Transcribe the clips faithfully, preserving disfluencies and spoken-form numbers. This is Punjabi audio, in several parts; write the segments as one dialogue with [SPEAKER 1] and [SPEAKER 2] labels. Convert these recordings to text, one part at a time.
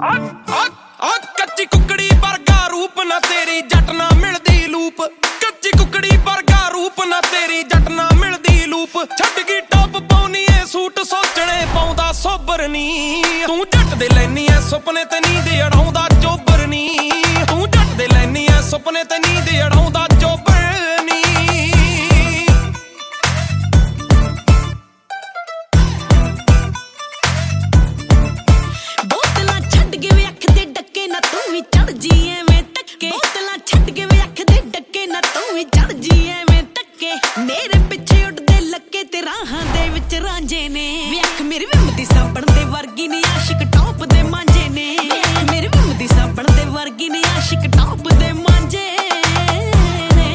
[SPEAKER 1] ਆ ਕੱਚੀ ਕੁਕੜੀ ਵਰਗਾ ਰੂਪ ਨਾ ਤੇਰੀ ਜੱਟ ਨਾ ਮਿਲਦੀ ਲੂਪ। ਕੱਚੀ ਕੁਕੜੀ ਵਰਗਾ ਰੂਪ ਨਾ ਤੇਰੀ ਜੱਟ ਨਾ ਮਿਲਦੀ ਲੂਪ। ਛੱਡ ਗਈ ਟੌਪ ਪਾਉਣੀ ਏ ਸੂਟ ਸੋਚਣੇ ਪਾਉਂਦਾ ਸੋਬਰ ਨੀ। ਤੂੰ ਜੱਟ ਦੇ ਲੈਨੀ ਐ ਸੁਪਨੇ ਤੇ ਨੀਂਦ ਅੜਾਉਂਦਾ ਚੋਬਰ ਨੀ। ਤੂੰ ਜੱਟ ਦੇ ਲੈਨੀ ਐ ਸੁਪਨੇ ਤੇ ਨੀਂਦ ਅੜਾਉਂਦਾ ਚੋਬਰ ਨੀ।
[SPEAKER 2] ਬੋਤਲਾਂ ਛੱਡ ਕੇ ਵੇ ਅੱਖ ਦੇ ਡੱਕੇ ਨਾ ਤੂੰ ਵੀ ਚੜ ਜੀ ਐਵੇਂ ਟੱਕੇ। ਬੋਤਲਾਂ ਛੱਡ ਕੇ ਵੇ ਅੱਖ ਦੇ ਡੱਕੇ ਨਾ ਤੂੰ ਵੀ ਚੜ ਜੀ ਐਵੇਂ ਟੱਕੇ। ਮੇਰੇ ਪਿੱਛੇ ਉੱਡਦੇ ਲੱਕੇ ਤੇ ਰਾਹਾਂ ਦੇ ਵਿੱਚ ਰਾਂਝੇ ਨੇ। ਵੇ ਅੱਖ ਮੇਰੀ ਵਿੰਮ ਦੀ ਸਾਬਣ ਦੇ ਵਰਗੀ ਨੀ ਆਸ਼ਿਕ ਟੌਪ ਦੇ ਮਾਂਝੇ ਨੇ। ਵੇ ਅੱਖ ਮੇਰੀ ਵਿੰਮ ਦੀ ਸਾਬਣ ਦੇ ਵਰਗੀ ਨੀ ਆਸ਼ਿਕ ਟੌਪ ਦੇ ਮਾਂਝੇ ਨੇ।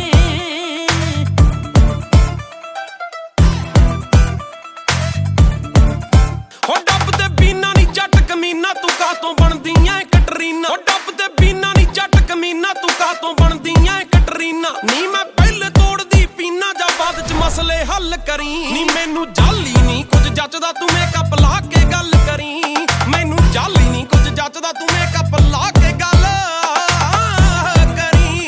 [SPEAKER 1] ਹੋ ਡੱਬ ਤੇ ਬੀਨਾ ਨੀ ਜੱਟ ਕਮੀਨਾ ਤੂੰ ਕਾਹਤੋਂ ਬਣਦੀ ਐ ਕਟਰੀਨਾ। ਹੋ ਡੱਬ ਤੇ ਬੀਨਾ ਨੀ ਜੱਟ ਕਮੀਨਾ ਤੂੰ ਕਾਹਤੋਂ ਬਣਦੀ ਐ ਕਟਰੀਨਾ। ਨੀ ਮੈਂ ਪਹਿਲੇ ਤੋੜਦੀ ਪੀਨਾ ਜਾਂ ਬਾਅਦ ਚ ਮਸਲੇ ਹੱਲ ਕਰੀ। ਨੀ ਮੈਨੂੰ ਜਾਲੀ ਨੀ ਕੁਝ ਜੱਚਦਾ ਤੂੰ ਮੇਕਅਪ ਲਾ ਕੇ ਗੱਲ ਕਰੀ। ਮੈਨੂੰ ਜਾਲੀ ਨੀ ਕੁਝ ਜੱਚਦਾ ਤੂੰ ਮੇਕਅਪ ਲਾ ਕੇ ਗੱਲ ਕਰੀ।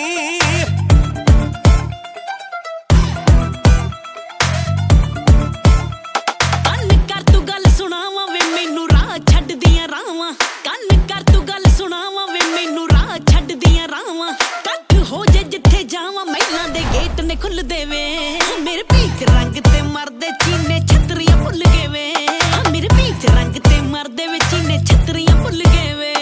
[SPEAKER 2] ਕੰਨ ਕਰ ਤੂੰ ਗੱਲ ਸੁਣਾਵਾਂ ਵੇ ਮੈਨੂੰ ਰਾਹ ਛੱਡਦੀਆਂ ਰਾਵਾਂ। ਕੰਨ ਕਰ ਤੂੰ ਗੱਲ ਸੁਣਾਵਾਂ ਵੇ ਮੈਨੂੰ ਰਾਹ ਛੱਡਦੀਆਂ ਰਾਵਾਂ। ਕੱਖ ਹੋ ਜੇ ਜਿੱਥੇ ਜਾਵਾਂ ਮਹਿਲਾਂ ਦੇ ਗੇਟ ਨੇ ਖੁੱਲਦੇ ਵੇ। ਮੇਰੇ ਪੀਚ ਰੰਗ ਤੇ ਮਰਦੇ ਚੀਨੇ ਛਤਰੀਆਂ ਭੁੱਲ ਗਏ ਵੇ। ਮੇਰੇ ਪੀਚ ਰੰਗ ਤੇ ਮਰਦੇ ਵੇ ਚੀਨੇ ਛਤਰੀਆਂ ਭੁੱਲ ਗਏ ਵੇ।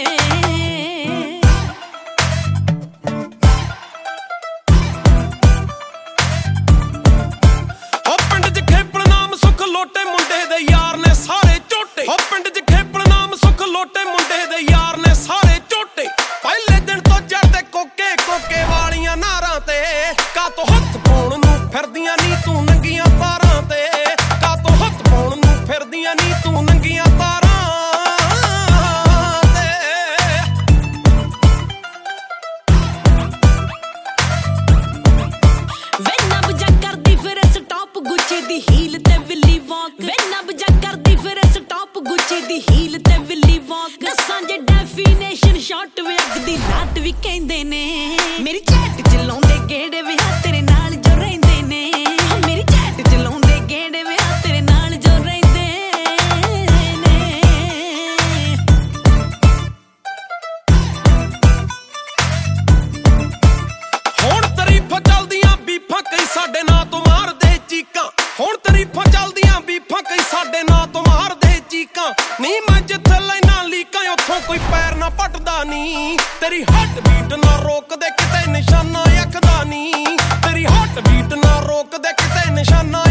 [SPEAKER 1] ਹੋ ਪਿੰਡ ਚ ਖੇਪਲ ਨਾਮ ਸੁੱਖ ਲੋਟੇ ਮੁੰਡੇ ਦੇ ਯਾਰ ਨੇ ਸਾਰੇ ਝੋਟੇ। ਹੋ ਪਿੰਡ ਚ ਖੇਪਲ ਨਾਮ ਸੁੱਖ ਲੋਟੇ ਮੁੰਡੇ ਦੇ ਯਾਰ ਨੇ ਸਾਰੇ ਝੋਟੇ। ਪਹਿਲੇ ਦਿਨ ਤੋਂ ਜੜਦੇ ਕੋਕੇ ਕੋਕੇ ਵਾਲੀਆਂ ਨਾਰਾਂ ਤੇ। ਕਾਤੋਂ ਹੱਥ ਪਾਉਣ ਨੂੰ ਫਿਰਦੀਆਂ ਨੀ ਤੂੰ ਨੰਗੀਆਂ ਤਾਰਾਂ ਤੇ। ਕਾਤੋਂ ਹੱਥ ਪਾਉਣ ਨੂੰ ਫਿਰਦੀਆਂ ਨੀ ਤੂੰ ਨੰਗੀਆਂ ਤਾਰਾਂ ਤੇ।
[SPEAKER 2] ਵੇ ਨਬ ਜਾ ਕਰਦੀ ਫਿਰ ਸਟਾਪ ਗੁੱਚੀ ਦੀ ਹੀਲ ਤੇ ਵਿੱਲੀ ਵਾਕ। ਵੇ ਨਬ ਜਾ ਕਰਦੀ ਫਿਰ ਸਟਾਪ ਗੁੱਚੀ ਦੀ ਹੀਲ ਤੇ ਵਿੱਲੀ ਵਾਕ। ਦੱਸਾਂ ਜੇ ਡੈਫੀਨੇਸ਼ਨ ਸ਼ਾਰਟ ਵੇ ਅੱਗ ਦੀ ਲਾਟ ਵੀ ਕਹਿੰਦੇ ਨੇ। ਮੇਰੀ ਚੈਟ ਚ ਲਾਉਂਦੇ ਗੇੜੇ ਵੇ ਤੇਰੇ ਨਾਲ ਜੋ ਰਹਿੰਦੇ ਨੇ। ਮੇਰੀ ਚੈਟ ਚ ਲਾਉਂਦੇ ਗੇੜੇ ਵੇ ਤੇਰੇ ਨਾਲ ਜੋ ਰਹਿੰਦੇ ਨੇ।
[SPEAKER 1] ਹੁਣ ਤਾਰੀਫਾਂ ਚੱਲਦੀਆਂ ਬੀਫਾਂ ਕਈ ਸਾਡੇ ਨਾਂ ਤੋਂ ਮਾਰਦੇ ਚੀਕਾਂ। ਹੁਣ ਤਾਰੀਫਾਂ ਚੱਲਦੀਆਂ ਬੀਫਾਂ ਕਈ ਸਾਡੇ ਨਾਂ ਤੋਂ ਮਾਰਦੇ ਚੀਕਾਂ। ਨੀ ਮੈਂ ਜਿੱਥੇ ਲੈਣਾ ਲੀਕਾਂ ਉੱਥੋਂ ਕੋਈ ਪੈਰ ਨਾ ਪੱਟਦਾ ਨੀ। ਤੇਰੀ ਹੱਟ ਬੀਟ ਨਾ ਰੋਕਦੇ ਕਿਤੇ ਨਿਸ਼ਾਨਾ ਅੱਖਦਾ ਨੀ। ਤੇਰੀ ਹੱਟ ਬੀਟ ਨਾ ਰੋਕਦੇ ਕਿਤੇ ਨਿਸ਼ਾਨਾ